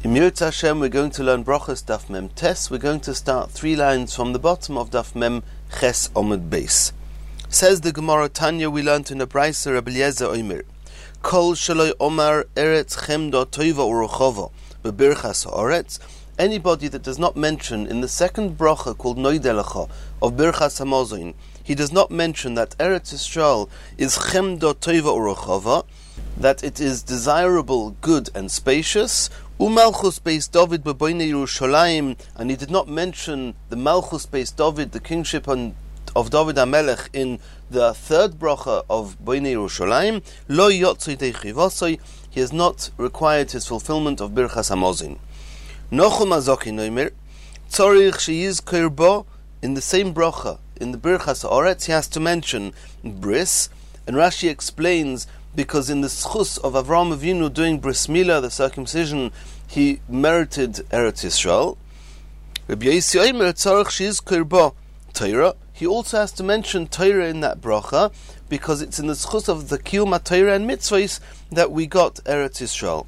B'mirut Hashem, we're going to learn Brachos Daf Mem Tes. We're going to start 3 lines from the bottom of Daf Mem Ches Omid Beis. Says the Gemara Tanya, we learned in a Brayser Rabbi Eliezer Omer, Kol Shaloi Omar Eretz Chemda Toiva Urochova Bebirchas Haaretz. Anybody that does not mention in the second bracha called Noidelecha of Birchas Hamazon, he does not mention that Eretz Yisrael is Chemda Toiva Urochova, that it is desirable, good and spacious. Umalchus Beis David b'Boinei Yerushalayim, and he did not mention the Malchus Beis David, the kingship of David HaMelech, in the third bracha of Boinei Yerushalayim. Lo yotzei dechivasoi, he has not required his fulfillment of Birchas Hamazon. Nochum Azoki Noimer, Tzorich sheyizkor bo, in the same bracha, in the Birchas Haaretz, he has to mention bris, and Rashi explains, because in the schus of Avraham Avinu doing bris milah, the circumcision, he merited Eretz Yisrael. Rabbi Yossi Omer tzarich sheyizkor bo Torah. He also has to mention Torah in that bracha, because it's in the schus of the Kiyum HaTorah and mitzvahs that we got Eretz Yisrael.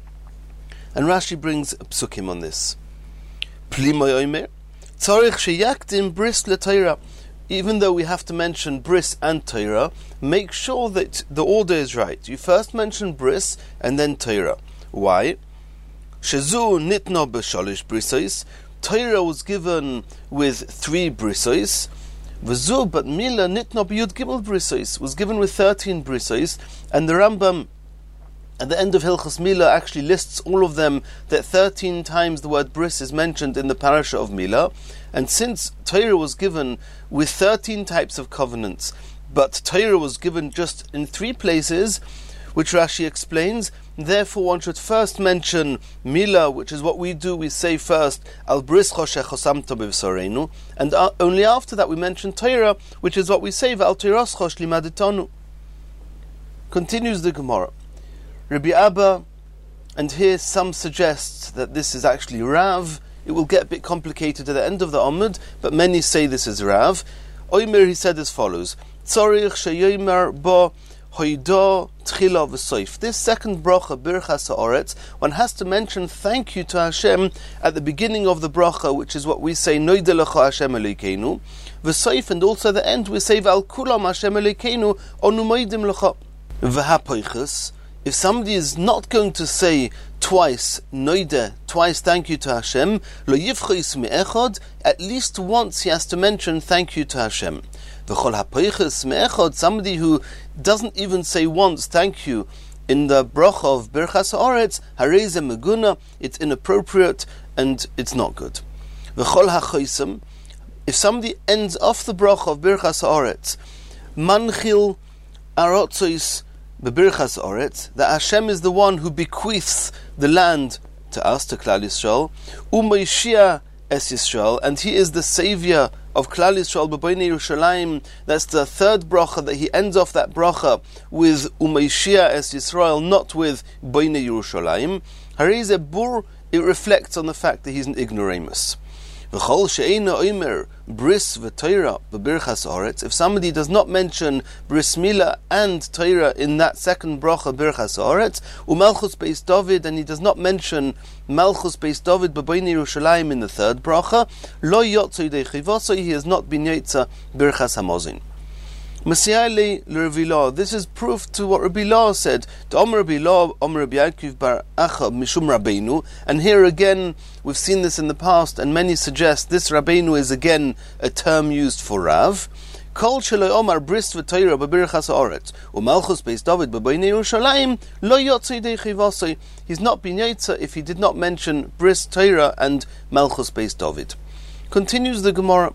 And Rashi brings a psukim on this. Plimoy Omer tzarich sheyakdim bris leTorah. Even though we have to mention bris and Torah, make sure that the order is right. You first mention bris and then Torah. Why? Shezu nitno b'shalish brisos. Torah was given with 3 brisos. V'zu but mila nitno b'yud gimel brisos, was given with 13 brisos. And the Rambam at the end of Hilchos Milah actually lists all of them, that 13 times the word bris is mentioned in the parasha of Milah. And since Torah was given with 13 types of covenants, but Torah was given just in 3 places, which Rashi explains, therefore one should first mention Milah, which is what we do. We say first, Al bris choshech chosamta b'v'sareinu, and only after that we mention Torah, which is what we say, V'al Torah chosh limadetanu. Continues the Gemara. Rabbi Abba, and here some suggest that this is actually Rav. It will get a bit complicated at the end of the Amud, but many say this is Rav. Omer, he said as follows: Tzorich sheyomer bo hoido tchila v'soif. This second bracha, Birchas Haaretz, one has to mention thank you to Hashem at the beginning of the bracha, which is what we say, Noidelecha Hashem Elokeinu. V'soif, and also the end, we say, V'al kulam Hashem Elokeinu onu moedim lecha. V'hapoiches. If somebody is not going to say twice noide, twice thank you to Hashem, lo yivchis me'echod, at least once he has to mention thank you to Hashem. V'chol hapoiches me'echod, somebody who doesn't even say once thank you in the bracha of Birchas Haaretz, harei ze meguna, it's inappropriate and it's not good. V'chol hachoisem, if somebody ends off the bracha of Birchas Haaretz, manchil arotzois B'Birchas Haaretz, that Hashem is the one who bequeaths the land to us, to Klal Yisrael, U'Moishia es Yisrael, and He is the Savior of Klal Yisrael, B'Boinei Yerushalayim. That's the third bracha, that he ends off that bracha with U'Moishia es Yisrael, not with Boinei Yerushalayim. Harei ze bur, it reflects on the fact that he's an ignoramus. V'chol she'eina omer bris v'Torah b'Birchas Haaretz. If somebody does not mention bris milah and Torah in that second bracha Birchas Haaretz, u'Malchus Beis David, and he does not mention Malchus Beis David b'Boinei Yerushalayim in the third bracha, lo yotzei dechivasoi, he has not been yotza Birchas Hamazon. Masiale l'Rav. This is proof to what Rabbi Law said. To Omer Rabbi Law, Omer Rabbi Yaakov bar Acha Mishum Rabbeinu. And here again, we've seen this in the past, and many suggest this Rabbeinu is again a term used for Rav. Kol sheloi Omar bris v'Torah b'Birchas Haaretz u'Malchus Beis David b'Boinei Yerushalayim lo yotzei dechivasoi. He's not been yotza if he did not mention bris Torah and Malchus Beis David. Continues the Gemara.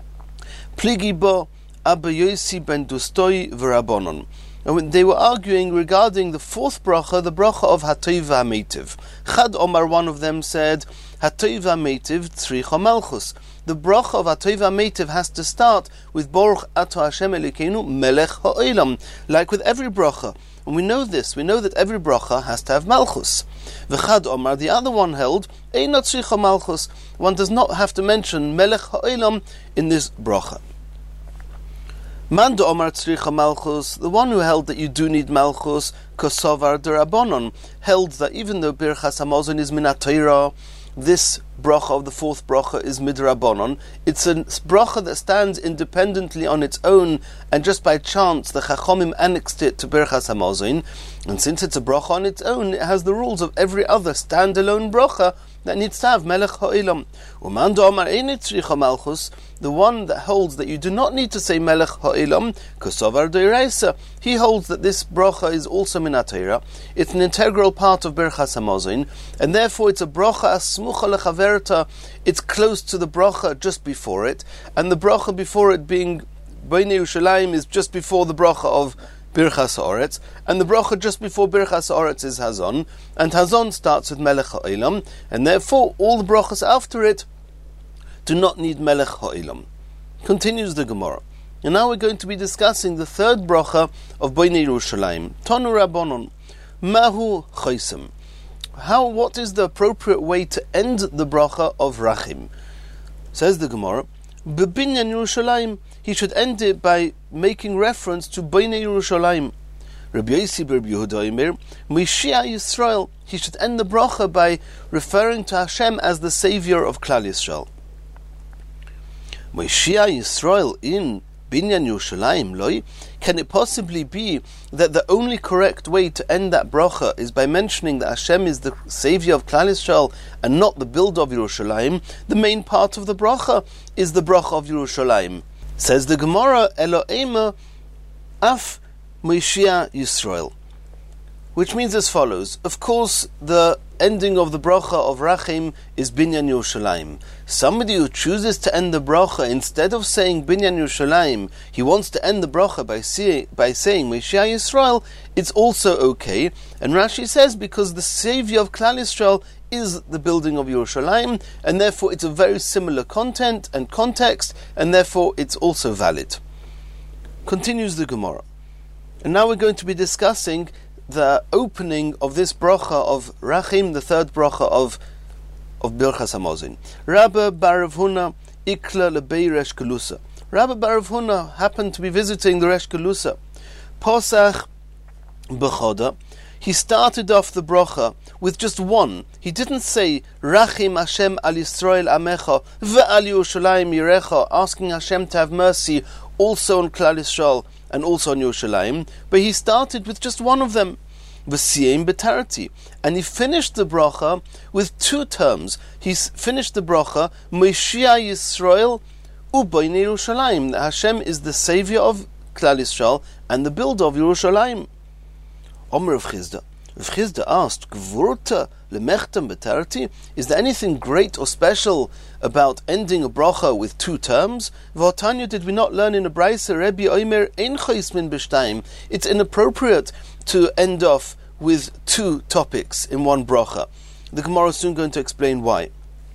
Pligi bo Abba Yossi ben Dustoi v'Rabbanon. And when they were arguing regarding the fourth bracha, the bracha of Hatov HaMeitiv. Chad Omar, one of them said, Hatov HaMeitiv tzricha Malchus. The bracha of Hatov HaMeitiv has to start with Baruch Ato Hashem Elokeinu Melech Ha'olam, like with every bracha. And we know this. We know that every bracha has to have Malchus. V'chad Omar, the other one held, Eina tzricha Malchus. One does not have to mention Melech Ha'olam in this bracha. Manda Omar Tzricha Malchus, the one who held that you do need Malchus, Kosovar Derabonon, held that even though Birchas Hamazon is Minat Torah, this bracha of the fourth bracha is midrabanon. It's a bracha that stands independently on its own, and just by chance the Chachomim annexed it to Birchas Hamazon. And since it's a bracha on its own, it has the rules of every other standalone bracha that needs to have Melech Ha'olam. Uman Do'amar Einit Tzricha Malchus, the one that holds that you do not need to say Melech Ha'olam, Kosovar Doiraisa, he holds that this bracha is also Minat Torah. It's an integral part of Birchas Hamazon, and therefore it's a bracha asmucha lechaverta. It's close to the bracha just before it, and the bracha before it being Bnei Yerushalayim is just before the bracha of Birchas Ha'aretz, and the bracha just before Birchas Ha'aretz is Hazon, and Hazon starts with Melech Ha'olam, and therefore all the brachas after it do not need Melech Ha'olam. Continues the Gemara. And now we're going to be discussing the third bracha of Bnei Yerushalayim. Tanu Rabbanon, Mahu Choisem. What is the appropriate way to end the bracha of Rachim? Says the Gemara, B'binyan Yerushalayim, he should end it by making reference to Bnei Yerushalayim. Rabbi Yossi bar Rabbi Yehuda Omer, Moshiach Yisrael, he should end the bracha by referring to Hashem as the Savior of Klal Yisrael. Moshiach Yisrael in Binyan Yerushalayim Loi, can it possibly be that the only correct way to end that bracha is by mentioning that Hashem is the Savior of Klal Yisrael and not the builder of Yerushalayim? The main part of the bracha is the bracha of Yerushalayim. Says the Gemara, Elo'ema af Moshiach Yisrael, which means as follows. Of course, the ending of the bracha of Rachim is Binyan Yerushalayim. Somebody who chooses to end the bracha instead of saying Binyan Yerushalayim, he wants to end the bracha by saying Moshiach Yisrael, it's also okay. And Rashi says because the Savior of Klal Yisrael is the building of Yerushalayim, and therefore it's a very similar content and context, and therefore it's also valid. Continues the Gemara. And now we're going to be discussing the opening of this bracha of Rachim, the third bracha of Birchas Hamazon. Rabbi bar Rav Huna ikla lebei Resh Kelusa. Rabbi bar Rav Huna happened to be visiting the Resh Kelusa. Posach b'choda. He started off the bracha with just one. He didn't say Rachim Hashem al Yisrael Amecha ve'al Yerushalayim Yirecha, asking Hashem to have mercy also on Klal Yisrael and also on Yerushalayim, but he started with just one of them, V'siyem B'tarati, and he finished the bracha with two terms. He finished the bracha Moshiach Yisrael u'Bnei Yerushalayim, that Hashem is the Savior of Klal Yisrael and the builder of Yerushalayim. Omer Rav Chizda. Rav Chizda asked, Gvurta lemechtam b'tarati? Is there anything great or special about ending a bracha with two terms? V'otanya, did we not learn in a brayso, Rebbe Omer ein chois min b'shtayim? It's inappropriate to end off with two topics in one bracha. The Gemara is soon going to explain why.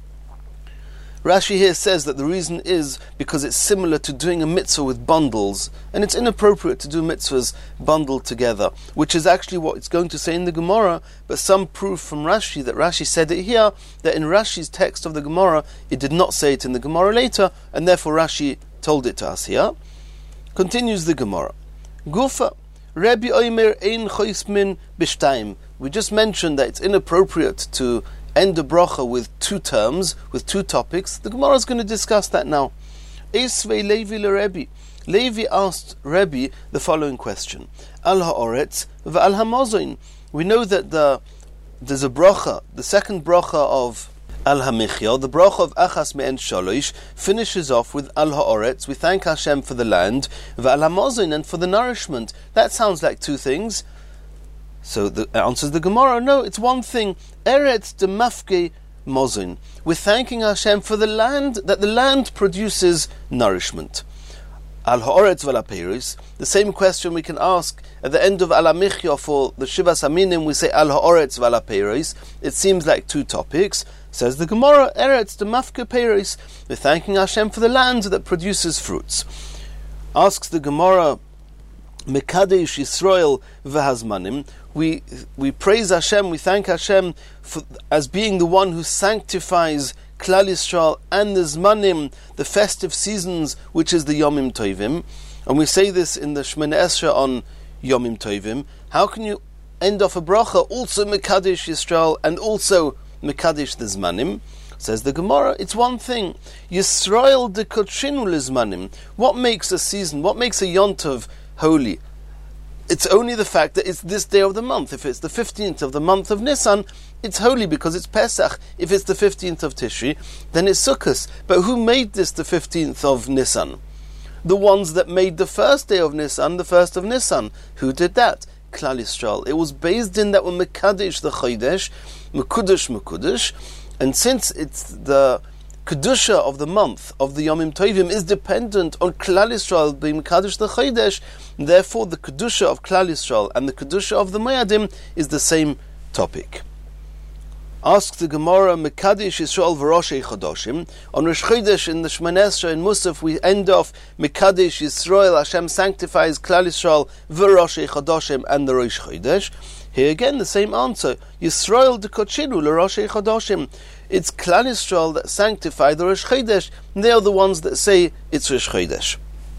Rashi here says that the reason is because it's similar to doing a mitzvah with bundles, and it's inappropriate to do mitzvahs bundled together, which is actually what it's going to say in the Gemara, but some proof from Rashi that Rashi said it here, that in Rashi's text of the Gemara, it did not say it in the Gemara later, and therefore Rashi told it to us here. Continues the Gemara. Gufa, Rebbe Omer ein chois min b'shtayim. We just mentioned that it's inappropriate to end a bracha with two terms, with two topics. The Gemara is going to discuss that now. Esvei Levi leRebbe. Levi asked Rebbe the following question: Al ha'oretz v'al hamazon. We know that there's a bracha, the second bracha of Al Hamichya, the bracha of Achas Me'en Shalosh, finishes off with Al Ha'oretz. We thank Hashem for the land, v'al hamazon, and for the nourishment. That sounds like two things. So the answers the Gemara, no, it's one thing. Eretz de mafke mozin. We're thanking Hashem for the land, that the land produces nourishment. Al ha'oretz v'al ha'peiros. The same question we can ask at the end of Al Hamichya for the Shivas Aminim. We say Al ha'oretz v'al ha'peiros. It seems like two topics. Says the Gemara, Eretz de mafke peiros. We're thanking Hashem for the land that produces fruits. Asks the Gemara, Mekadesh Yisrael v'hazmanim. We praise Hashem, we thank Hashem as being the one who sanctifies Klal Yisrael and the Zmanim, the festive seasons, which is the Yomim Tovim. And we say this in the Shemona Esrei on Yomim Tovim. How can you end off a bracha also Mekadesh Yisrael and also Mekadesh the Zmanim? Says the Gemara, it's one thing. Yisrael de Kotrinu Lizmanim. What makes a season, what makes a Yontov holy? It's only the fact that it's this day of the month. If it's the 15th of the month of Nisan, it's holy because it's Pesach. If it's the 15th of Tishri, then it's Sukkot. But who made this the 15th of Nisan? The ones that made the first day of Nisan, the 1st of Nisan. Who did that? Klal Yisrael. It was based in that were Mekadesh the Chodesh, Mekudesh, and since it's the Kedusha of the month of the Yomim Tovim is dependent on Klal Yisrael being Mekadesh the Chodesh, therefore the Kedusha of Klal Yisrael and the Kedusha of the Moadim is the same topic. Asks the Gemara, Mekadesh Yisrael v'Roshei Chodoshim. On Rosh Chodesh in the Shemona Esrei in Musaf we end off Mekadesh Yisrael, Hashem sanctifies Klal Yisrael v'Roshei Chodoshim and the Rosh Chodesh. Here again the same answer. Yisrael dekochinu l'Roshei Chodoshim. It's Klal Yisrael that sanctify the Rosh Chodesh. They are the ones that say it's Rosh Chodesh.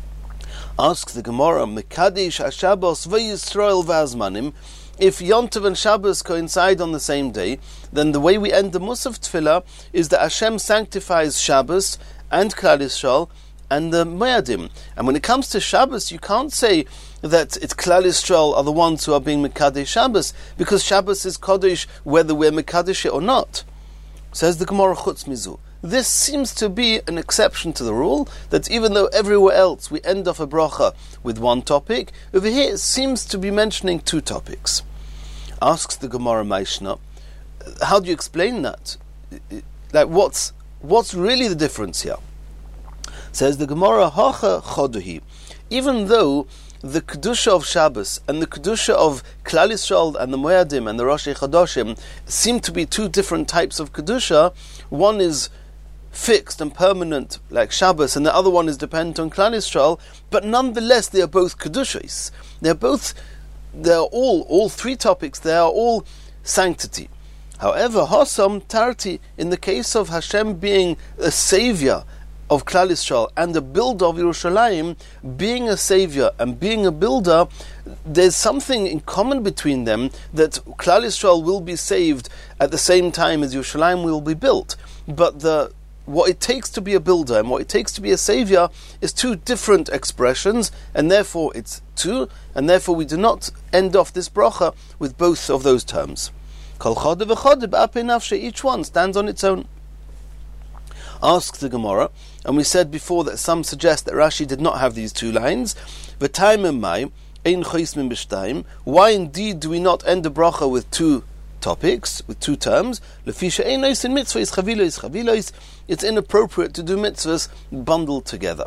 Asks the Gemara, Mekadesh HaShabbos v'Yisrael v'Azmanim. If Yontov and Shabbos coincide on the same day, then the way we end the Musaf Tefillah is that Hashem sanctifies Shabbos and Klal Yisrael and the Moadim. And when it comes to Shabbos, you can't say that it's Klal Yisrael are the ones who are being Mekadesh Shabbos, because Shabbos is Kodesh whether we're Mekadesh it or not. Says the Gemara Chutz Mizu. This seems to be an exception to the rule, that even though everywhere else we end off a bracha with one topic, over here it seems to be mentioning two topics. Asks the Gemara Maishna, how do you explain that? Like what's really the difference here? Says the Gemara, Hacha Choduhi. Even though the Kedusha of Shabbos and the Kedusha of Klal Yisrael and the Moadim and the Roshei Chodoshim seem to be two different types of Kedusha, one is fixed and permanent like Shabbos and the other one is dependent on Klal Yisrael, but nonetheless they are both Kedushas. They're all three topics, they are all sanctity. However, Hasam Tarti, in the case of Hashem being a savior of Klal Yisrael and a builder of Yerushalayim, being a savior and being a builder, there's something in common between them, that Klal Yisrael will be saved at the same time as Yerushalayim will be built. But what it takes to be a builder and what it takes to be a savior is two different expressions, and therefore it's two, and therefore we do not end off this bracha with both of those terms. Kol chodeh v'chodeh b'apei nafsheh, each one stands on its own. Asks the Gemara, and we said before that some suggest that Rashi did not have these two lines. V'taimim mai ein choismin b'shtayim. Why indeed do we not end the bracha with two topics, with two terms? Lefisha ein nois in mitzvahs chavilos. It's inappropriate to do mitzvahs bundled together.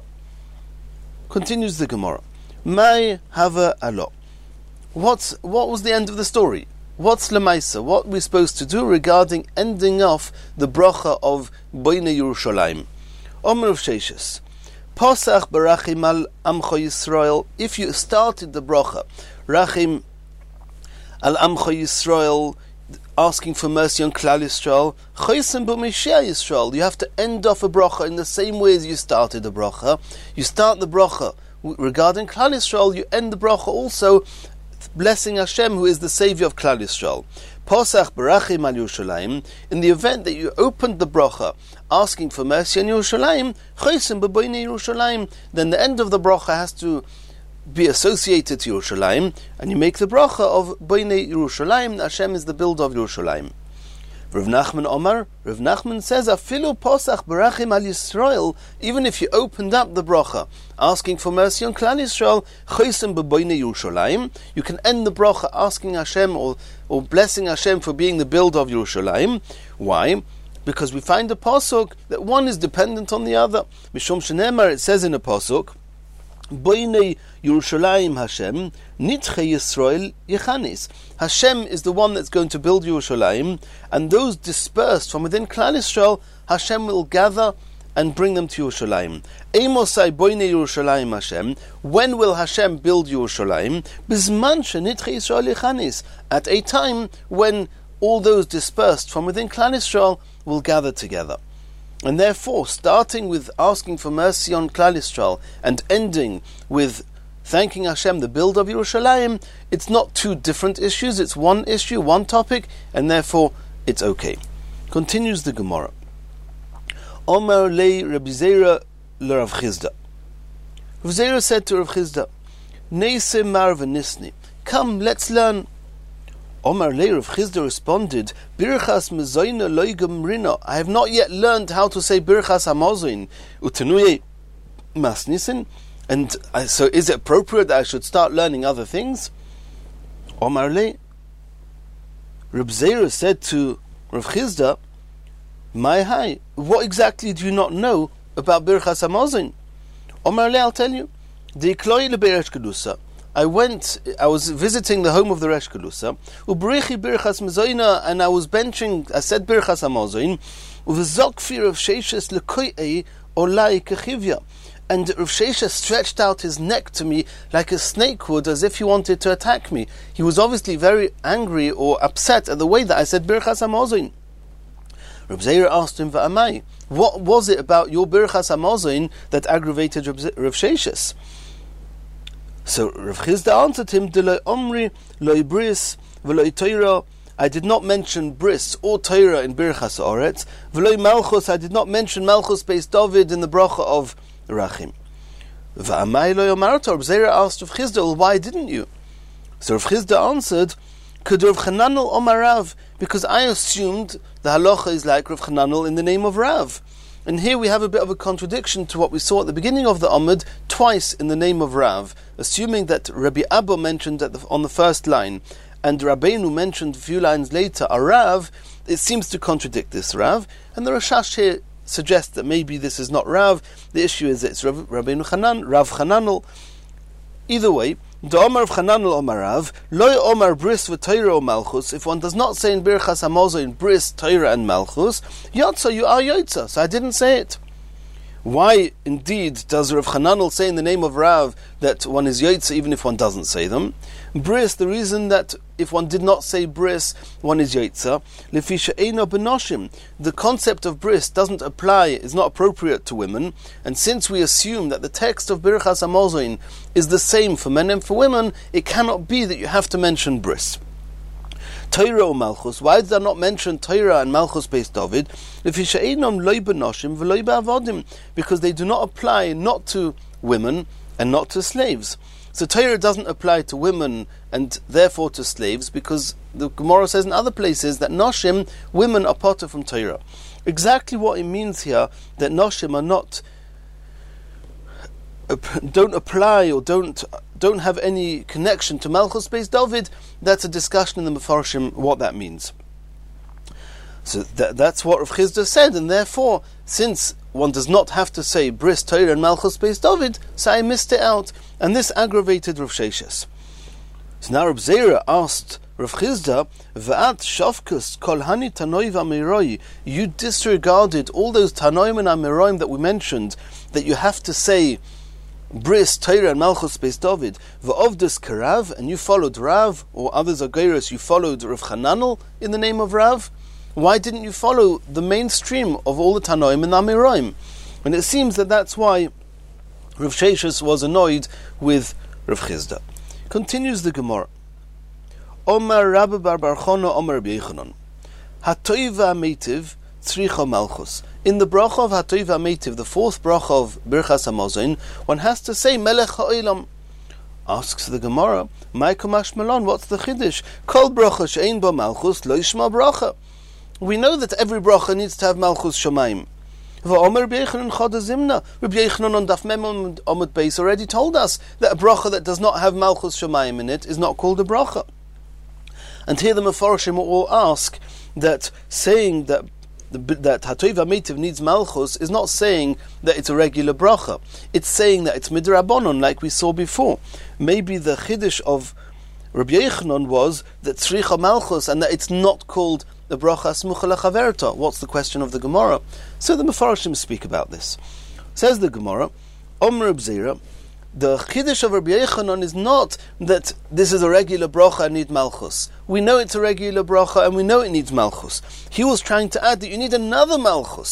Continues the Gemara. Mai hava alo. What was the end of the story? What's Lemaisa? What we're supposed to do regarding ending off the bracha of Boinei Yerushalayim? Omer of Sheshes. Pasach barachim al amcho Yisrael. If you started the bracha, rachim al amcho Yisrael, asking for mercy on Klal Yisrael, choisem b'meshia Yisrael. You have to end off a bracha in the same way as you started the bracha. You start the bracha regarding Klal Yisrael, you end the bracha also blessing Hashem, who is the Savior of Klal Yisrael. Pasach barachim al Yerushalayim. In the event that you opened the bracha asking for mercy on Yerushalayim, choisem b'boinei Yerushalayim, then the end of the bracha has to be associated to Yerushalayim, and you make the bracha of Boinei Yerushalayim. Hashem is the builder of Yerushalayim. Rav Nachman Omar, Rav Nachman says, Afilu posach barachim al Yisrael, even if you opened up the bracha asking for mercy on Klal Yisrael, choisem b'boinei Yerushalayim, you can end the bracha asking Hashem or blessing Hashem for being the builder of Yerushalayim. Why? Because we find a pasuk that one is dependent on the other. Mishum shenemar, it says in a pasuk, Boinei Yerushalayim Hashem, Nitche Yisrael Yechanis. Hashem is the one that's going to build Yerushalayim, and those dispersed from within Klal Yisrael, Hashem will gather and bring them to Yerushalayim. Eimosai Boinei Yerushalayim Hashem. When will Hashem build Yerushalayim? Bizman sheNitche Yisrael Yechanis. At a time when all those dispersed from within Klal Yisrael will gather together. And therefore, starting with asking for mercy on Klal Yisrael and ending with thanking Hashem, the build of Yerushalayim, it's not two different issues, it's one issue, one topic, and therefore it's okay. Continues the Gemara. Omar lei Rabbi Zera le Rav Chizda. Rav Zera said to Rav Chizda, Neise mar v'nisni, come, let's learn. Omar lei Rav Chizda responded, Birchas mezoina loy gemrina, I have not yet learned how to say Birchas hamozoin, utenuye masnisin, and so is it appropriate that I should start learning other things? Omar lei, Rav Zera said to Rav Chizda, my hai, what exactly do you not know about Birchas Hamazon? Omar lei, I'll tell you. Dikloi leberesh kedusa. I was visiting the home of the Resh Kedusa, uberichi Birchas Mezoina, and I said Birchas Hamazon, uv'zok Rav Sheshes lekoyei olai kechivya. And Rav Sheshes stretched out his neck to me like a snake would, as if he wanted to attack me. He was obviously very angry or upset at the way that I said Birchas Hamazon. Rav Zera asked him, V'amai, what was it about your Birchas Hamazon that aggravated Rav Sheshes? So Rav Chizda answered him, D'loi omri, loi bris, v'loi Torah, I did not mention bris or Torah in Birchas Oretz, v'loi malchus, I did not mention malchus based David in the bracha of Rachim. V'amai loi omarta, Rav Zera asked Rav Chizda, well, why didn't you? So Rav Chizda answered, Could Rav Chananel Omar Rav, because I assumed the halacha is like Rav Chananel in the name of Rav. And here we have a bit of a contradiction to what we saw at the beginning of the Amud, twice in the name of Rav, assuming that Rabbi Abba mentioned on the first line, and Rabbeinu mentioned a few lines later a Rav. It seems to contradict this Rav, and the Rashash here suggests that maybe this is not Rav. The issue is that it's Rabbeinu Chananel. Either way, the Omar of Chananel Omar Rav, Loi Omar Bris v'Torah o Malchus, if one does not say in Birchas Hamazon Bris, Torah and Malchus, Yotza, you are Yotza, so I didn't say it. Why indeed does Rav Chananel say in the name of Rav that one is Yotza even if one doesn't say them? Bris, the reason that if one did not say bris, one is Yotza. Lefi she'eino benoshim, the concept of bris doesn't apply, is not appropriate to women, and since we assume that the text of Birchas Hamazon is the same for men and for women, it cannot be that you have to mention bris. Torah or Malchus, why did I not mention Torah and Malchus based David? Lefi she'einom loy benoshim v'loy ba'avodim, because they do not apply not to women and not to slaves. So Torah doesn't apply to women and therefore to slaves, because the Gemara says in other places that Noshim, women are potter from Torah. Exactly what it means here, that Noshim are not, don't apply or don't have any connection to Malchus based David, that's a discussion in the Mefarshim what that means. So that's what Rav Chizda said, and therefore, since one does not have to say Bris, Torah and Malchus based David, so I missed it out, and this aggravated Rav Sheshes. So now Rav Zera asked Rav Chizda, V'at shafkus kol hani tanoi v'amiroi, you disregarded all those tanoim and amiroim that we mentioned, that you have to say Bris, Torah and Malchus based David, v'ovdus karav, and you followed Rav, or others are Geiros, you followed Rav Chananel in the name of Rav. Why didn't you follow the mainstream of all the Tanoim and Amiroim? And it seems that that's why Rav Sheshes was annoyed with Rav Chizda. Continues the Gemara. Omar Rabbi Bar Chana Omar Rabbi Yechanan. Hatoiv v'ameitiv tzricha malchus. In the bracha of Hatoiv v'ameitiv, the fourth bracha of Birchas Hamazon, one has to say Melech Ha'olam. Asks the Gemara, Ma'ikam Ashmalon, what's the Chiddush? Kol bracha she'ein ba malchus lo yishma bracha. We know that every bracha needs to have Malchus Shamayim. V'omer Rabbi Yechanan Chada Zimna. Rabbi Yechanan on Daf Mem Amud Beis already told us that a bracha that does not have Malchus Shamayim in it is not called a bracha. And here the Mefarshim all ask that saying that Hatoiv HaMeitiv needs Malchus is not saying that it's a regular bracha. It's saying that it's midrabanon, like we saw before. Maybe the Chiddush of Rabbi Yechanan was that Tzricha Malchus, and that it's not called the bracha smucha lechaverta. What's the question of the Gemara? So the Mefarshim speak about this. Says the Gemara, Omer Reb Zera, the Chiddush of Rabbi Yechanan is not that this is a regular bracha and need Malchus. We know it's a regular bracha and we know it needs Malchus. He was trying to add that you need another Malchus.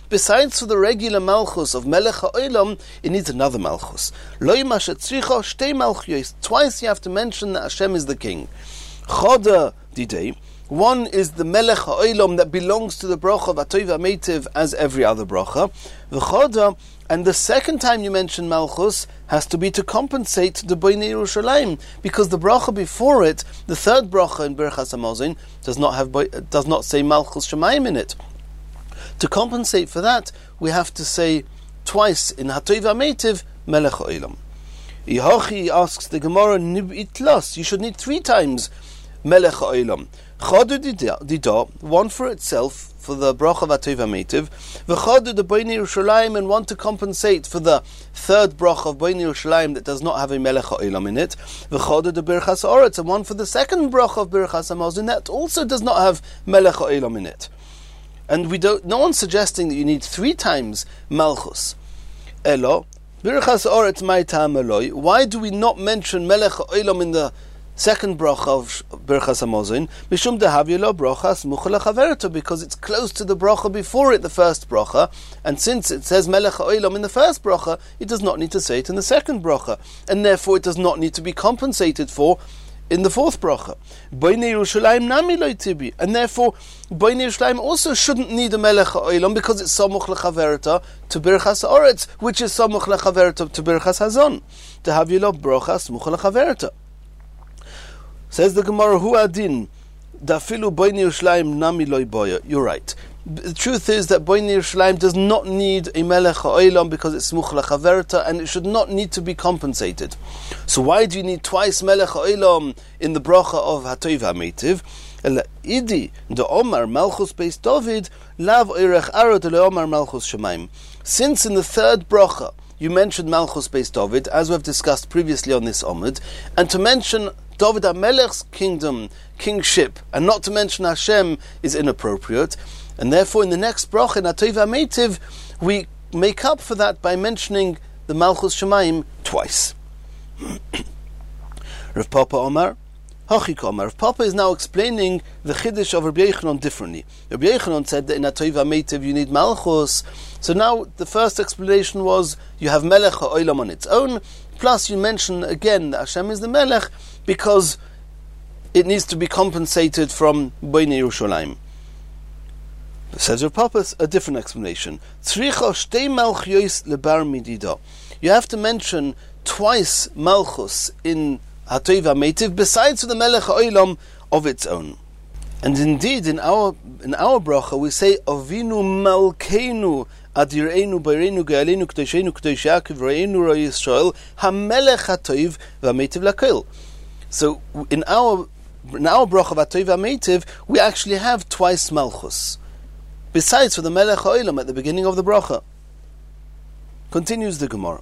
besides for the regular malchus of Melech HaOlam, it needs another malchus. Loi masha tzricha shtei malchuyos. Twice you have to mention that Hashem is the king. Choda didei. One is the Melech HaOlam that belongs to the bracha of Atov HaMeitiv as every other bracha. V'choda, and the second time you mention Malchus has to be to compensate the Bnei Yerushalayim, because the bracha before it, the third bracha in Birchas Hamazon, does not say Malchus Shemayim in it. To compensate for that, we have to say twice in Atov HaMeitiv Melech HaOlam. Yehochi asks the Gemara, Nib'itlas, you should need 3 times Melech HaOlam. Chodu dida, one for itself, for the bracha of Atov HaMeitiv, v'chodu the Bnei Yerushalayim, and one to compensate for the third bracha of Bnei Yerushalayim that does not have a Melech HaOlam in it, v'chodu the Birchas Haaretz, and one for the second bracha of Birchas Hamazon that also does not have Melech HaOlam in it. And no one's suggesting that you need 3 times Malchus. Elo, Birchas Haaretz mai ta'am eloi, why do we not mention Melech HaOlam in the second bracha of Birchas Hamazon? Mishum dehavya brachas mucha lechaverto, because it's close to the bracha before it, the first bracha, and since it says Melech HaOlam in the first bracha, it does not need to say it in the second bracha, and therefore it does not need to be compensated for in the fourth bracha. Bnei Yerushalayim nami lo tibi, and therefore Bnei Yerushalayim also shouldn't need a Melech HaOlam because it's Samuch lechaverto to Birchas Haaretz, which is Samuch lechaverto to Birchas Hazon. Dehavya brachas mucha lechaverto. Says the Gemara, Hu adin, dafilu Bnei Yerushalayim nami loy boya. You're right. The truth is that Bnei Yerushalayim does not need a Melech HaOlam because it's Smuch lechaverta, and it should not need to be compensated. So why do you need twice Melech HaOlam in the bracha of Atov HaMeitiv? Ela idi de Omar Malchus Beis David lav oirech aro de Omar Malchus Shemayim. Since in the third bracha you mentioned Malchus Beis David, as we have discussed previously on this Omid, and to mention David HaMelech's kingship, and not to mention Hashem, is inappropriate. And therefore in the next bracha in Atov HaMeitiv, we make up for that by mentioning the Malchus Shemayim twice. Rav Papa Omar, Hachik Omar. Rav Papa is now explaining the Chiddush of Rabbi Yochanan differently. Rabbi Yochanan said that in Atov HaMeitiv you need Malchus. So now the first explanation was you have Melech HaOlam on its own, plus you mention again that Hashem is the Melech because it needs to be compensated from Bnei Yerushalayim. Says Rav Papa a different explanation. Tzricha shtei malchuyos lebar midida. You have to mention twice Malchus in Atov HaMeitiv besides for the Melech HaOlam of its own. And indeed, in our bracha we say Avinu Malkeinu Adirenu Beirenu Ge'alenu K'doshenu K'dosh Yaakov Re'enu Ro Yisrael HaMelech HaTov VaMeitiv L'Kol. So in our bracha of Atov HaMeitiv we actually have twice Malchus, besides for the Melech HaOlam at the beginning of the bracha. Continues the Gemara.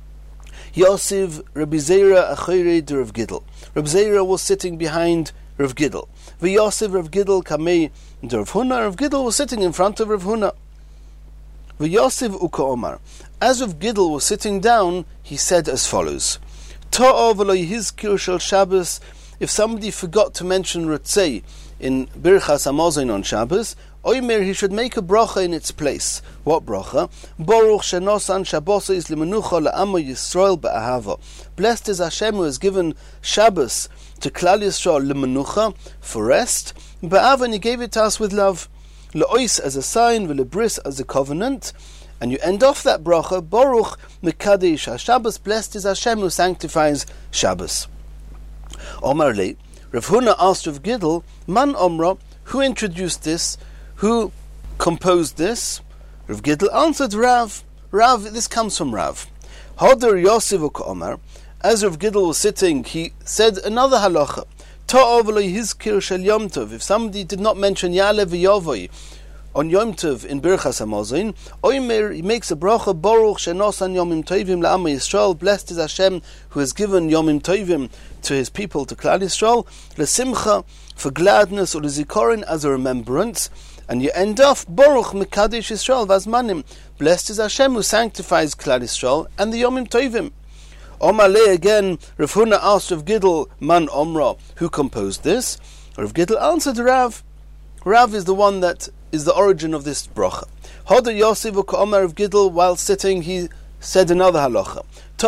Yosef Rabbi Zera Achorei de Rav Gidl. Rabbi Zera was sitting behind Rav Gidl. V'Yosef Rav Gidl kamei de Rav Huna. Rav Gidl was sitting in front of Rav Huna. V'Yosef uka Omar. As Rav Gidl was sitting down, he said as follows: Ta'ov lo yizkir shel Shabbos. If somebody forgot to mention Ratzei in Birchas Hamazon on Shabbos, Oimer, he should make a bracha in its place. What bracha? Baruch shenosan Shabbos lemenucha le'amo Yisrael be'ahava. Blessed is Hashem who has given Shabbos to Klal Yisrael lemenucha, for rest, be'ahava, and he gave it to us with love. Le'ois as a sign, ve'lebris as a covenant. And you end off that bracha, Baruch mekadesh HaShabbos, blessed is Hashem who sanctifies Shabbos. Omar le, Rav Huna asked Rav Gidl, Man Omra, who introduced this? Who composed this? Rav Gidl answered, Rav. Rav, this comes from Rav. Hodar Yosef uka Omar. As Rav Gidl was sitting, he said another halacha. Ta'ov lo yizkir shel Yom Tov. If somebody did not mention Ya'aleh v'Yavoi on Yom Tov in Birchas Hamazon, Oimer, he makes a bracha, Baruch shenosan Yomim Tovim la'amo Yisrael. Blessed is Hashem who has given Yomim Tovim to his people, to Klal Yisrael, lesimcha, for gladness, or lezikorin, as a remembrance. And you end off, Baruch mekadesh Yisrael vazmanim. Blessed is Hashem who sanctifies Klal Yisrael and the Yomim Tovim. Omar le, again, Rav Huna asked Rav Gidl, Man Omra, who composed this? Rav Gidl answered, Rav. Rav is the one that is the origin of this bracha. Hoda Yosef u'ka'omer of Gidl, while sitting, he said another halacha.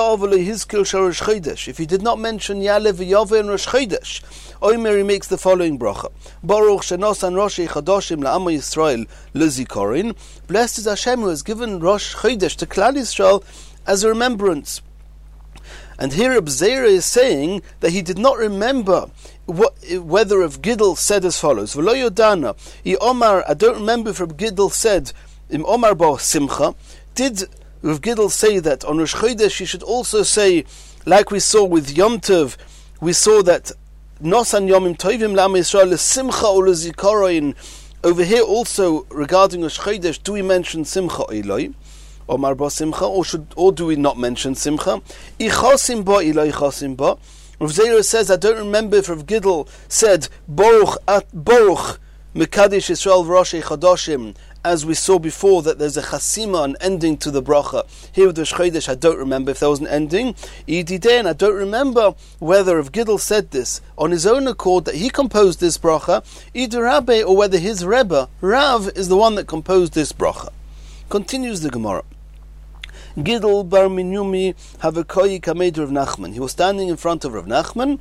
If he did not mention Ya'aleh v'Yaveh and Rosh Chodesh, Omer, he makes the following bracha. Baruch shenosan Roshei Chodoshim la'amo Yisrael lezikorin. Blessed is Hashem who has given Rosh Chodesh to Klal Yisrael as a remembrance. And here Reb Zera is saying that he did not remember whether if Gidl said as follows. V'lo yodana, I Omar, I don't remember if Reb Gidl said, Im Omar bo Simcha, did Rav Gidl say that on Rosh Chodesh you should also say, like we saw with Yom Tov, we saw that Nosan Yomim Tovim L'Am Yisrael Simcha or Zikaroin. Over here also regarding Rosh Chodesh, do we mention Simcha Eloi, Omar ba Simcha, or do we not mention Simcha? Ichasim ba Eloi Chasim ba. Rav Zera says, I don't remember if Rav Gidl said Baruch Mekadesh Yisrael V'Roshei Chodoshim, as we saw before, that there's a chasima, an ending to the bracha. Here with the Chodesh, I don't remember if there was an ending. Ididen, I don't remember whether if Gidl said this on his own accord, that he composed this bracha, either Rabbi, or whether his Rebbe, Rav, is the one that composed this bracha. Continues the Gemara. Gidl bar Minyumi havakoi kamed Rav Nachman. He was standing in front of Rav Nachman.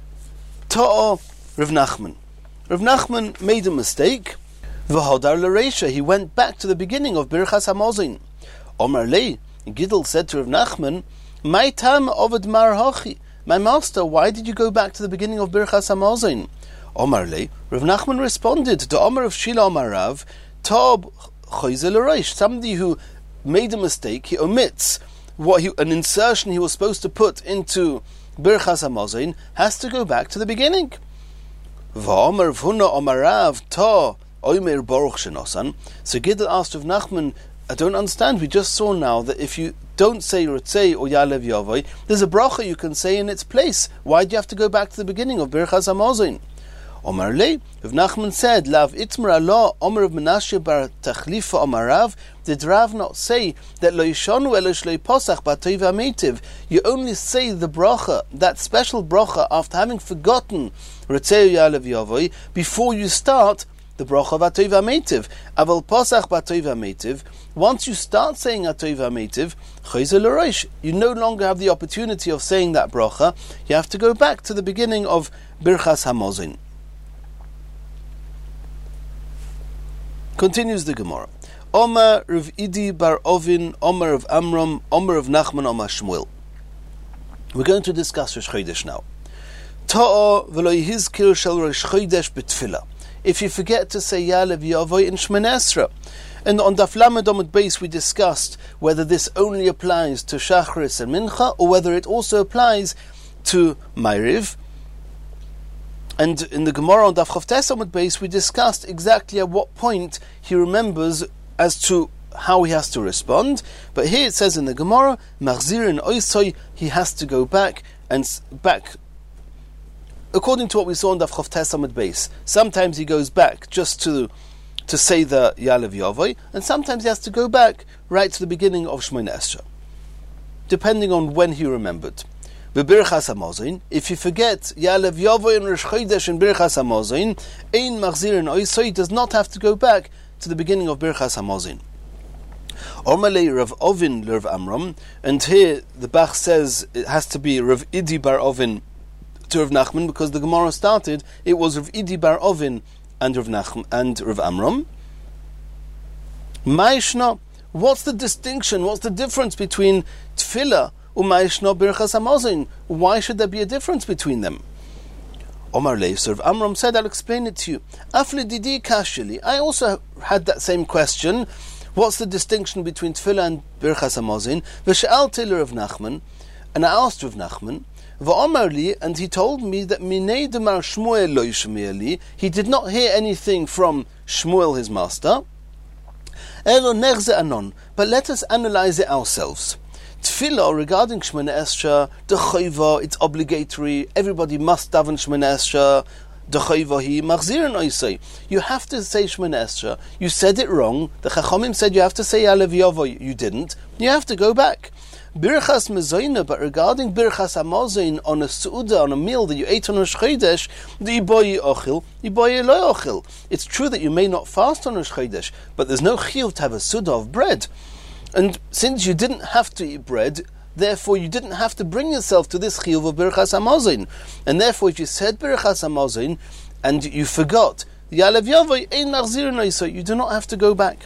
Ta'a Rav Nachman. Rav Nachman made a mistake. V'hodar l'reisha, he went back to the beginning of Birchas Hamazon. Omar lei, Gidl said to Rav Nachman, "My tam ovad mar hachi." My master, why did you go back to the beginning of Birchas Hamazon? Omar lei, Rav Nachman responded, "The Omar of Shila Omar Rav, Tab choize l'reish." Somebody who made a mistake, he omits an insertion he was supposed to put into Birchas Hamazon, has to go back to the beginning. V'Omar v'huna Omar Rav ta Omer Baruch Shenosan. So Gidl asked Rav Nachman, I don't understand. We just saw now that if you don't say Ritzei or Ya'aleh v'Yaveh, there's a bracha you can say in its place. Why do you have to go back to the beginning of Birchas Hamazon? Omar lei, Rav Nachman said, Lav itmar Allah, Omer of Menashe bar Tachlifa Omar Rav. Did Rav not say that Lo yishonu elo shloi posach b'toiv ha'meitiv? You only say the bracha, that special bracha, after having forgotten Ritzei or Ya'aleh v'Yaveh, before you start the bracha of Atoiv HaMeitiv. Aval Posach b'Atoiv HaMeitiv. Once you start saying Atoiv HaMeitiv, Choize l'Roish, you no longer have the opportunity of saying that bracha. You have to go back to the beginning of Birchas Hamazon. Continues the Gemara. Omar Rav Idi bar Ovin, Omar of Amram, Omar of Nachman, Omar Shmuel. We're going to discuss Rosh Chodesh now. Ta'a v'lo yihizkir shel Rosh Chodesh b'tfilah. If you forget to say Ya'aleh v'Yaveh in Shmoneh Esrei. And on Daf Lamed Amud Beis we discussed whether this only applies to Shacharis and Mincha, or whether it also applies to Ma'ariv. And in the Gemara on Daf Chavtes Amud Beis we discussed exactly at what point he remembers as to how he has to respond. But here it says in the Gemara, Machzirin Oisoi, he has to go back according to what we saw in Daf Chavtes Amud Beis. Sometimes he goes back just to say the Ya'aleh v'Yaveh, and sometimes he has to go back right to the beginning of Shmoneh Esrei, depending on when he remembered. B'Birchas Hamazon, if you forget Ya'aleh v'Yaveh and Rosh Chodesh in Birchas Hamazon, Ein Machzir and Oisoi, does not have to go back to the beginning of Birchas Hamazon. Ormalei Rav Ovin Rav Amram, and here the Bach says it has to be Rav Idi bar Ovin to Rav Nachman, because the Gemara started, it was Rav Idi bar Ovin and Rav Nachman and Rav Amram. Ma'ishna, what's the distinction? What's the difference between Tfilah and Ma'ishna Birchas Hamazon? Why should there be a difference between them? Omar Leif, so Rav Amram said, I'll explain it to you. Afli Didi Kashili, I also had that same question. What's the distinction between Tfilah and Birchas Hamazon? V'she'alti Rav Nachman, and I asked Rav Nachman, V'omarli, and he told me that Minei Demar Shmuel lo yishme'eli, he did not hear anything from Shmuel his master. Elo nechze anon, but let us analyze it ourselves. Tfilah regarding Shmoneh Esrei, the Chayva, it's obligatory. Everybody must daven Shmoneh Esrei. The Chayva hi machzirin oisei. You have to say Shmoneh Esrei. You said it wrong. The Chachamim said you have to say Ya'aleh v'Yaveh. You didn't. You have to go back. Birchas Mezoina, but regarding Birchas Hamazon on a Su'uda, on a meal that you ate on Rosh Chodesh, the Iboyi Ochil, Iboyi Lo Ochil. It's true that you may not fast on Rosh Chodesh, but there's no chiyuv to have a Suda of bread. And since you didn't have to eat bread, therefore you didn't have to bring yourself to this chiyuv of Birchas Hamazon. And therefore if you said Birchas Hamazon and you forgot, Ya'alev Yavoy Ein Machzirin Oiso, you do not have to go back.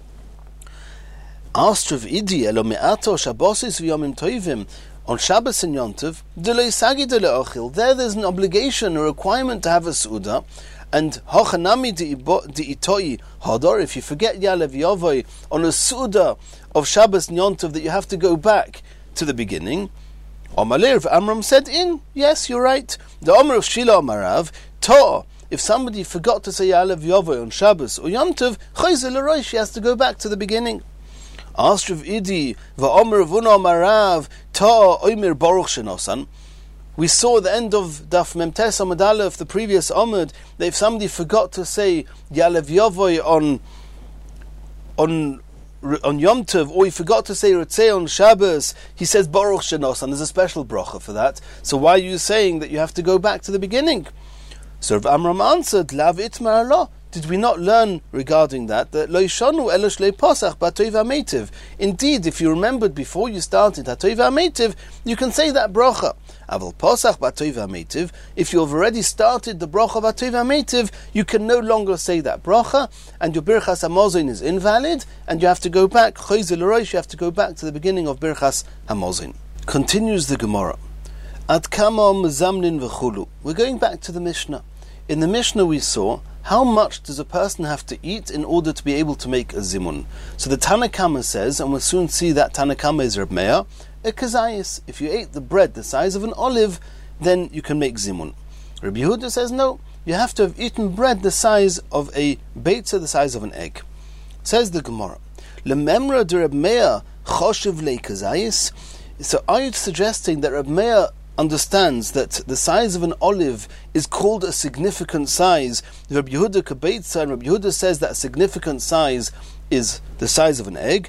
Asked Rav Idi, Elo Me'ato Shabbosis V'Yomim Tovim, on Shabbos and Yom Tov, Delei Sagi Delei Ochil, there's an obligation, a requirement to have a Su'uda, and Hochanami Di'itoi Hador, if you forget Ya'alev Yavoy on a Su'uda of Shabbos and Yom Tov, that you have to go back to the beginning. Omalir of Amram said yes, you're right. The Omer of Shila Omarav, To'ah, if somebody forgot to say Ya'alev Yavoy on Shabbos or Yom Tov, Chayzer L'Rosh, she has to go back to the beginning. Asked Rav Idi, Va'omer Vuna Omarav, To'ah Omer Baruch Shenosan. We saw at the end of Daf Memtes Amud Aleph, the previous Amud, that if somebody forgot to say Ya'alev Yavoy on Yom Tov, or he forgot to say Ritzeh on Shabbos, he says Baruch Shenosan. There's a special bracha for that. So why are you saying that you have to go back to the beginning? So Rav Amram answered, Lav Itmar Allah. Did we not learn regarding that Lo Yishanu Elo Shlei Posach B'Hatov HaMeitiv? Indeed, if you remembered before you started Hatov HaMeitiv, you can say that bracha. Aval Posach B'Hatov HaMeitiv, if you have already started the bracha of Hatov HaMeitiv, you can no longer say that bracha, and your Birchas Hamazon is invalid, and you have to go back. Chayzer L'Rosh, you have to go back to the beginning of Birchas Hamazon. Continues the Gemara. Ad Kama Mezamnin V'Chulu. We're going back to the Mishnah. In the Mishnah we saw, how much does a person have to eat in order to be able to make a zimun? So the Tanna Kama says, and we'll soon see that Tanna Kama is Reb Meir, a kazayis. If you ate the bread the size of an olive, then you can make zimun. Reb Yehuda says, no, you have to have eaten bread the size of a beitza, the size of an egg. Says the Gemara, Lememra de Reb Meir choshev le kazayis. So are you suggesting that Reb Meir understands that the size of an olive is called a significant size? Rabbi Yehuda Kabeitza, and Rabbi Yehuda says that a significant size is the size of an egg.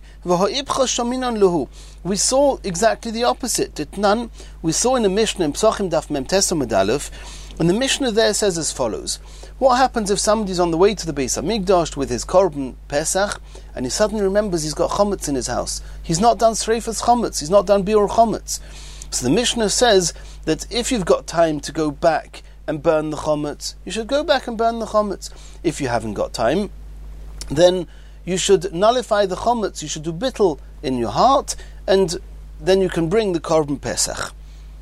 We saw exactly the opposite. We saw in the Mishnah in Psachim Daf Mem Tesam Amud Aleph, and the Mishnah there says as follows: what happens if somebody's on the way to the Beis Hamikdash with his Korban Pesach, and he suddenly remembers he's got chometz in his house? He's not done Sreifas chometz, he's not done Biur chometz. So the Mishnah says that if you've got time to go back and burn the chometz, you should go back and burn the chometz. If you haven't got time, then you should nullify the chometz. You should do bittul in your heart, and then you can bring the Korban Pesach.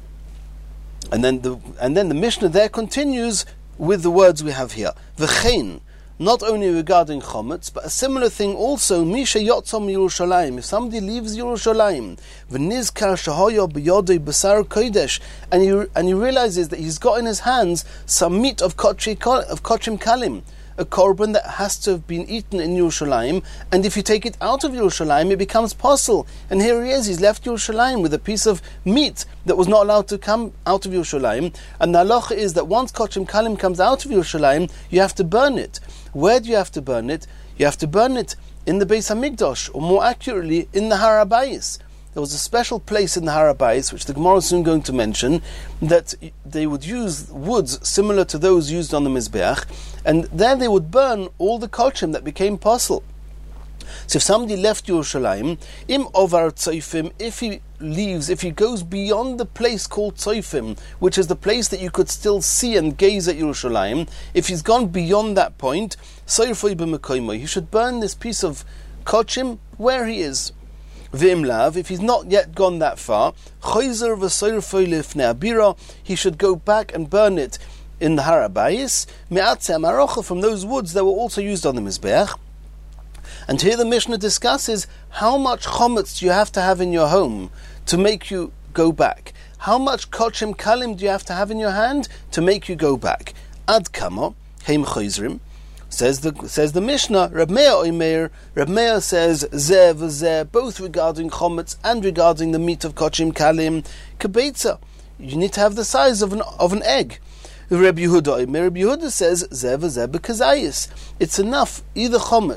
And then the Mishnah there continues with the words we have here. V'chein, not only regarding chometz, but a similar thing also, Misha Yotzom Yerushalayim. If somebody leaves Yerushalayim, v'nizkar shahoyo b'yodei b'sar kodesh, and he realizes that he's got in his hands some meat of kochim kalim, a korban that has to have been eaten in Yerushalayim, and if you take it out of Yerushalayim, it becomes possible. And here he is, he's left Yerushalayim with a piece of meat that was not allowed to come out of Yerushalayim, and the halacha is that once kochim kalim comes out of Yerushalayim, you have to burn it. Where do you have to burn it? You have to burn it in the Beis Hamikdash, or more accurately, in the Har HaBayis. There was a special place in the Har HaBayis, which the Gemara is soon going to mention, that they would use woods similar to those used on the Mizbeach, and there they would burn all the kochim that became possible. So if somebody left Yerushalayim, im ovar tzoifim, if he goes beyond the place called tzoifim, which is the place that you could still see and gaze at Yerushalayim, if he's gone beyond that point, soirfoi b'mekoimo, he should burn this piece of kochim where he is. V'im lav, if he's not yet gone that far, choizer v'soirfoi lifnei abira, he should go back and burn it in the Har HaBayis, me'atzeh amarocha, from those woods that were also used on the Mizbeach. And here the Mishnah discusses how much chometz do you have to have in your home to make you go back. How much kochim kalim do you have to have in your hand to make you go back? Ad kama heim choizrim, says the Mishnah. Reb Meir Omer, Reb Meir says zeh v'zeh, both regarding chometz and regarding the meat of kochim kalim. Kebeitza, you need to have the size of an egg. Reb Yehuda Omer, Reb Yehuda says zeh v'zeh b'kazayis. It's enough either chometz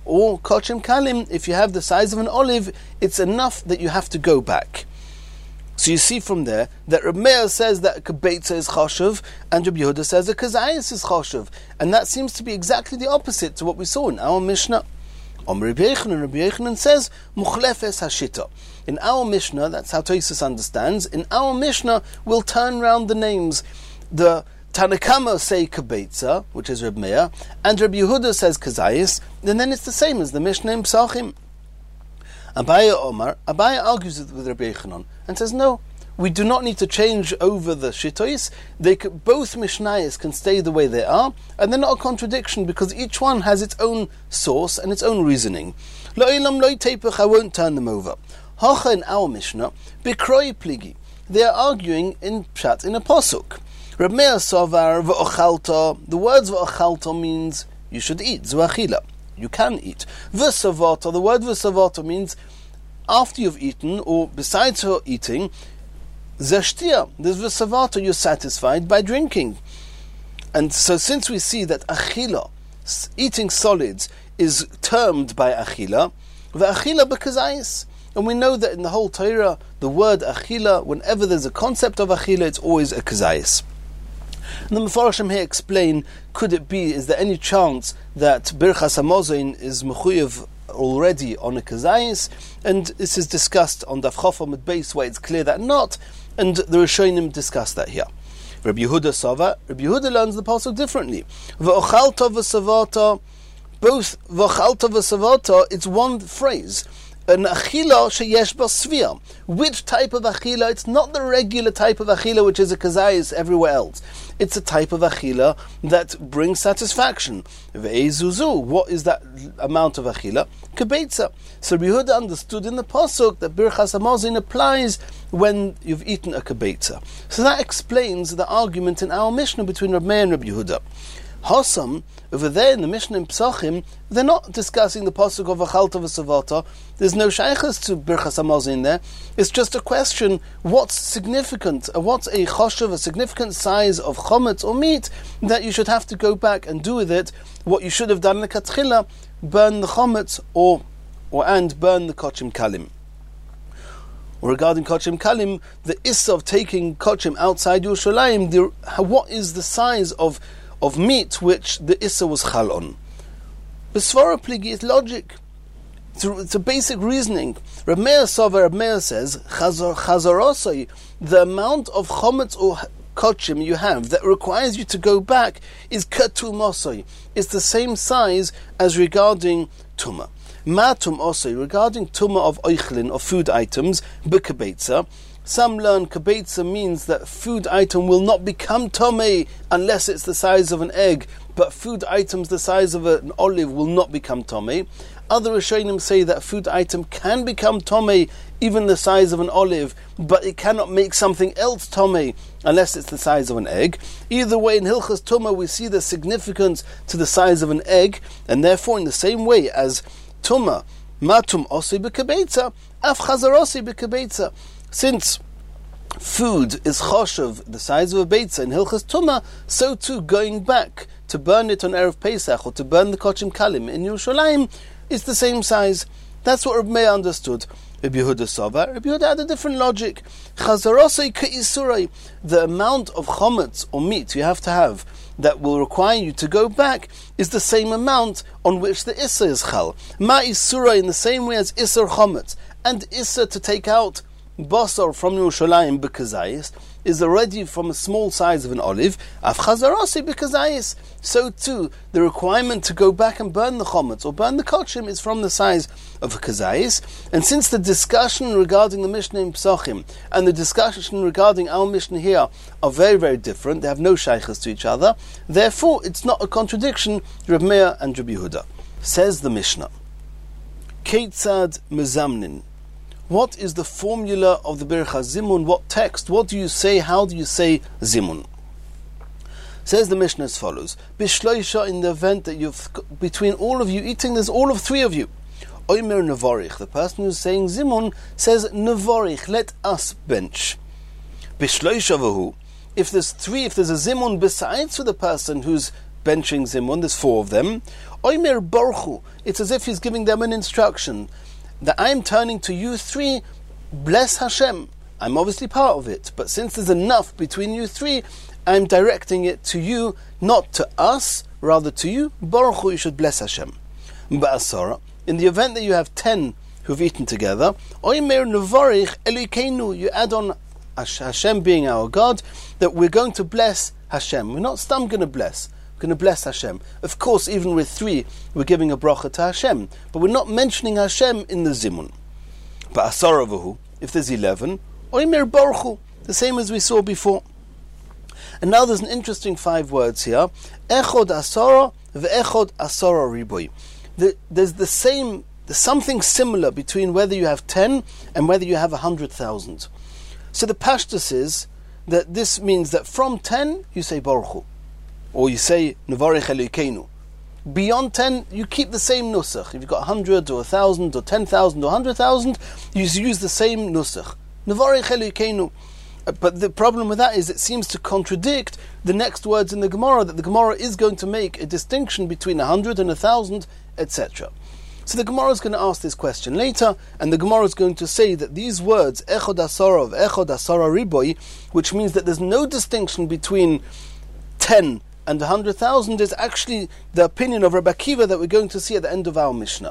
Or kochim kalim, if you have the size of an olive, it's enough that you have to go back. So you see from there that Reb Meir says that a kibetza is choshev, and Reb Yehuda says a kazayis is choshev, and that seems to be exactly the opposite to what we saw in our Mishnah. Rabbi Yochanan says muchlefes hashita. In our Mishnah, that's how Tosfos understands. In our Mishnah, we'll turn round the names. The Tanakama say kibetza, which is Reb Meir, and Reb Yehuda says kazayis, and then it's the same as the Mishnah in Psachim. Abaye argues with Rabbi Yochanan and says, no, we do not need to change over the shittois. Both Mishnayos can stay the way they are, and they're not a contradiction because each one has its own source and its own reasoning. Lo'ilam lo'i tepech, I won't turn them over. Hacha in our Mishnah, bikroi pligi. They are arguing in pshat, in a pasuk. Reb Meir savar v'ochalta. The words v'ochalta means you should eat, zuachila. You can eat. V'savata, the word v'savata means after you've eaten, or besides your eating, zeshtia, there's v'savata, you're satisfied by drinking. And so since we see that achila, eating solids, is termed by achila, v'achila b'kazayis. And we know that in the whole Torah, the word achila, whenever there's a concept of achila, it's always a kazayis. And the Mefarshim here explain, could it be, is there any chance that Birchas Hamazon is mechuyev already on a kazayis? And this is discussed on Daf Chof Amud Beis, where it's clear that not, and the Rishonim discuss that here. Rabbi Yehuda Sava, Rabbi Yehuda learns the pasuk differently. V'ochalta v'savata, both v'ochalta v'savata, it's one phrase. An achila sheyesh ba svia. Which type of achila? It's not the regular type of achila which is a kazayis everywhere else. It's a type of achila that brings satisfaction. Ve'ezuzu. What is that amount of achila? Kibetza. So Yehuda understood in the pasuk that Birchas Hamazon applies when you've eaten a kibetza. So that explains the argument in our Mishnah between Reb Meir and Reb Yehuda. Hossam, over there in the Mishnah in Psachim, they're not discussing the pasuk of Achalta v'Savata. There's no shaychus to Birchas Hamazon in there. It's just a question, what's significant, what's a choshev, a significant size of chometz or meat that you should have to go back and do with it what you should have done in the katchila, burn the chometz and burn the kochim kalim. Regarding kochim kalim, the issa of taking kochim outside Yerushalayim, what is the size of meat which the issa was chal on? B'svara pligi is logic. It's a basic reasoning. Reb Meir says, chazarosai, the amount of chometz or kochim you have that requires you to go back is katumosai. It's the same size as regarding tumah. Matum osai, regarding tumah of oichlin, of food items, b'kabetza. Some learn kabetza means that food item will not become tomei unless it's the size of an egg, but food items the size of an olive will not become tomei. Other Rishonim say that food item can become tomei, even the size of an olive, but it cannot make something else tomei unless it's the size of an egg. Either way, in Hilchas Tumah we see the significance to the size of an egg, and therefore in the same way as Tumah, matum osi b'kabetza, af chazar osi b'kabetza. Since food is choshev, the size of a beitza in Hilchas Tumah, so too going back to burn it on Erev Pesach or to burn the kochim kalim in Yerushalayim is the same size. That's what Reb Meir understood. Rabbi Yehuda Sava, Rabbi Yehuda had a different logic. Chazarosei k'isurei, the amount of chometz or meat you have to have that will require you to go back is the same amount on which the issa is chal. Ma isurei, in the same way as isser chometz, and issa to take out basar from Yerushalayim b'kazayis is already from a small size of an olive. Af chazarasi b'kazayis. So too, the requirement to go back and burn the chometz or burn the kochim is from the size of a kazayis. And since the discussion regarding the Mishnah in Psachim and the discussion regarding our Mishnah here are very, very different, they have no shaychus to each other, therefore it's not a contradiction, Reb Meir and Reb Yehuda. Says the Mishnah, Keitzad mezamnin. What is the formula of the Birchas Zimun? What text? What do you say? How do you say Zimun? Says the Mishnah as follows. Bishloisha, in the event that you've, between all of you eating, there's all of three of you. Omer Nevorich, the person who's saying Zimun, says Nevorich, let us bench. Bishloisha vahu, if there's a Zimun besides for the person who's benching Zimun, there's 4 of them. Oimer Baruch, it's as if he's giving them an instruction that I'm turning to you 3, bless Hashem. I'm obviously part of it, but since there's enough between you 3, I'm directing it to you, not to us, rather to you. Baruch Hu, you should bless Hashem. Ba'asara, in the event that you have 10 who've eaten together, Oimer Nevarich Elokeinu, you add on Hashem being our God, that we're going to bless Hashem. We're not stam going to bless. We're going to bless Hashem. Of course, even with 3, we're giving a bracha to Hashem, but we're not mentioning Hashem in the Zimun. Ba'asara v'hu, if there's 11, Oimer Baruch Hu, the same as we saw before. And now there's an interesting 5 words here. Echod asara ve'echod asara riboy. There's something similar between whether you have 10 and whether you have 100,000. So the pashtus is that this means that from 10 you say Baruch Hu, or you say Nevarich Elokeinu. Beyond 10 you keep the same nusach. If you've got 100 or 1,000 or 10,000 or 100,000, you use the same nusach. Nevarich Elokeinu. But the problem with that is it seems to contradict the next words in the Gemara, that the Gemara is going to make a distinction between 100 and 1,000, etc. So the Gemara is going to ask this question later, and the Gemara is going to say that these words, Echod Asara, Echod Asara Riboy, which means that there's no distinction between 10 and 100,000, is actually the opinion of Rabbi Akiva that we're going to see at the end of our Mishnah.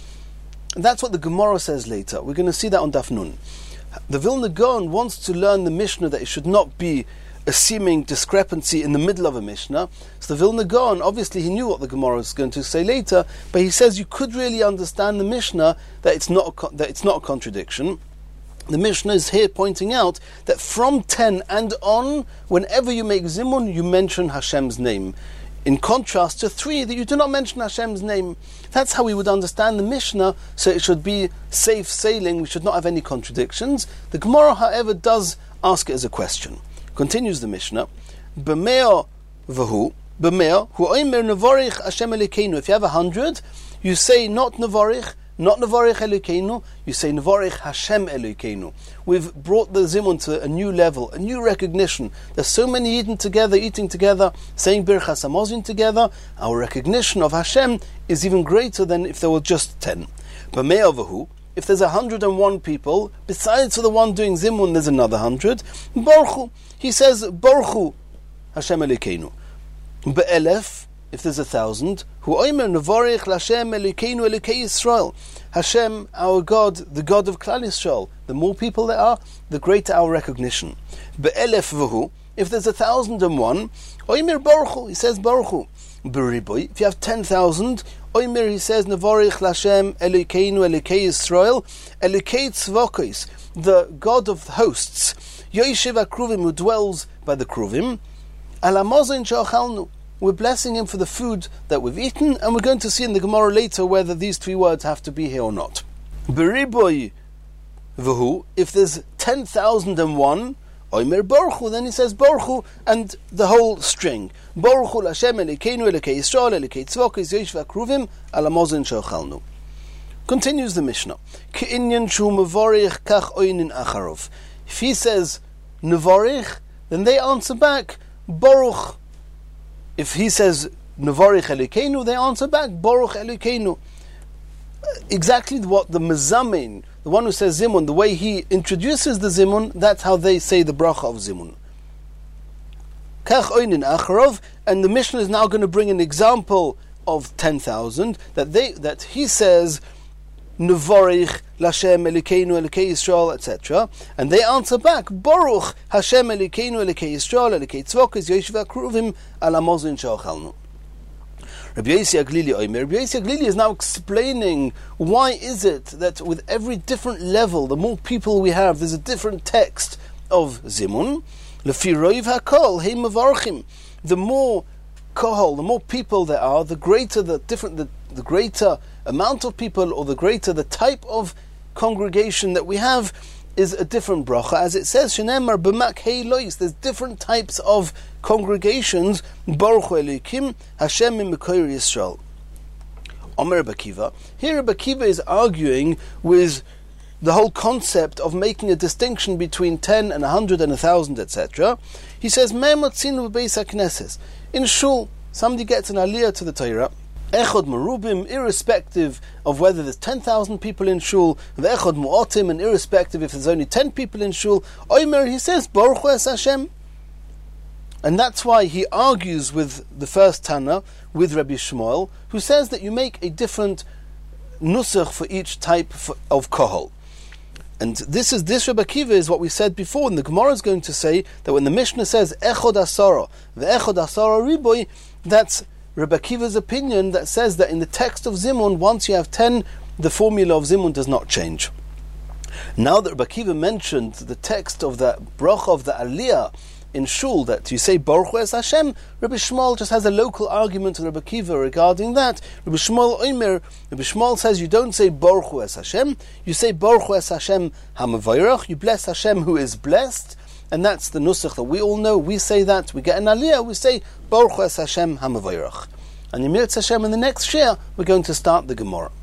And that's what the Gemara says later. We're going to see that on Daf Nun. The Vilna Gaon wants to learn the Mishnah that it should not be a seeming discrepancy in the middle of a Mishnah. So the Vilna Gaon, obviously he knew what the Gemara is going to say later, but he says you could really understand the Mishnah that it's not a contradiction. The Mishnah is here pointing out that from 10 and on, whenever you make Zimun, you mention Hashem's name. In contrast to 3, that you do not mention Hashem's name. That's how we would understand the Mishnah, so it should be safe sailing, we should not have any contradictions. The Gemara, however, does ask it as a question. Continues the Mishnah, B'meo v'hu, B'meo, hu oimer nevarich Hashem Elokeinu. If you have 100, you say not nevarich Elokeinu, you say nevarich Hashem Elokeinu. We've brought the Zimun to a new level, a new recognition. There's so many eating together, saying Birchas Hamazon together. Our recognition of Hashem is even greater than if there were just 10. B'meo v'hu, if there's 101 people, besides for the one doing Zimun, there's another 100. Baruch Hu, he says Baruch Hu Hashem Elokeinu. Be'elef, if there's 1,000, Hu oimer nevarich Hashem Elokeinu Elokei Yisrael. Hashem, our God, the God of Klal Yisrael. The more people there are, the greater our recognition. Be'elef v'hu, if there's 1,001, oimer Baruch Hu, he says Baruch Hu. B'riboy, if you have 10,000, oimer, he says nevarich Hashem Elokeinu Elokei Yisrael Elokei Tzvokos, the God of hosts. Yoshev HaKruvim, who dwells by the Kruvim. Al Hamazon she'ochalnu, we're blessing him for the food that we've eaten, and we're going to see in the Gemara later whether these 3 words have to be here or not. B'riboy v'hu, if there's 10,001, oimer Baruch Hu, then he says Baruch Hu, and the whole string. Baruch Hu Hashem Elokeinu Elokei Yisrael Elokei Tzvokos Yoshev HaKruvim Al Hamazon she'ochalnu. Continues the Mishnah. K'inyan shu mevarich kach oinin acharov. If he says nevarich, then they answer back Baruch. If he says nevarich Elokeinu, they answer back Baruch Elokeinu. Exactly what the Mezamin, the one who says Zimun, the way he introduces the Zimun, that's how they say the bracha of Zimun. Kach oinin acharov, and the Mishnah is now going to bring an example of 10,000 that he says nevarich Hashem Elokeinu Elokei Yisrael, etc. And they answer back Baruch Hashem Elokeinu Elokei Yisrael Elokei Tzvokos Yoshev HaKruvim Al Hamazon she'ochalnu. Rabbi Yossi Aglili Omer. Rabbi Yossi Aglili is now explaining why is it that with every different level, the more people we have, there's a different text of Zimun. Lefi roiv hakol heim mevarchim. The more kohol, the more people there are, the greater the greater amount of people, or the greater the type of congregation that we have, is a different bracha. As it says, Shenemar b'mak hei lois, there's different types of congregations. Baruch Hu Elokim Hashem Mimekor Yisrael. Omer Rabbi Akiva. Here Rabbi Akiva is arguing with the whole concept of making a distinction between 10 and 100 and 1,000, etc. He says, in Shul, somebody gets an aliyah to the Torah, Echod Merubim, irrespective of whether there's 10,000 people in shul, the Echod Mu'otim, and irrespective if there's only 10 people in shul, Omer, he says, Baruch Hu es Hashem. And that's why he argues with the first Tana, with Rabbi Shmuel, who says that you make a different nusach for each type of kohol. And this Rabbi Akiva is what we said before, and the Gemara is going to say that when the Mishnah says Echod Asara, the Echod Asara Riboy, that's Rabbi Akiva's opinion that says that in the text of Zimun, once you have 10, the formula of Zimun does not change. Now that Rabbi Akiva mentioned the text of the bracha of the Aliyah in Shul, that you say Baruch Hu es Hashem, Rabbi Shmuel just has a local argument to Rabbi Akiva regarding that. Rabbi Shmuel says you don't say Baruch Hu es Hashem, you say Baruch Hu es Hashem HaMavayrach, you bless Hashem who is blessed, and that's the nusach that we all know. We say that, we get an aliyah, we say Baruch Hu es Hashem HaMavayrach. And Yemir Hashem in the next share, we're going to start the Gemara.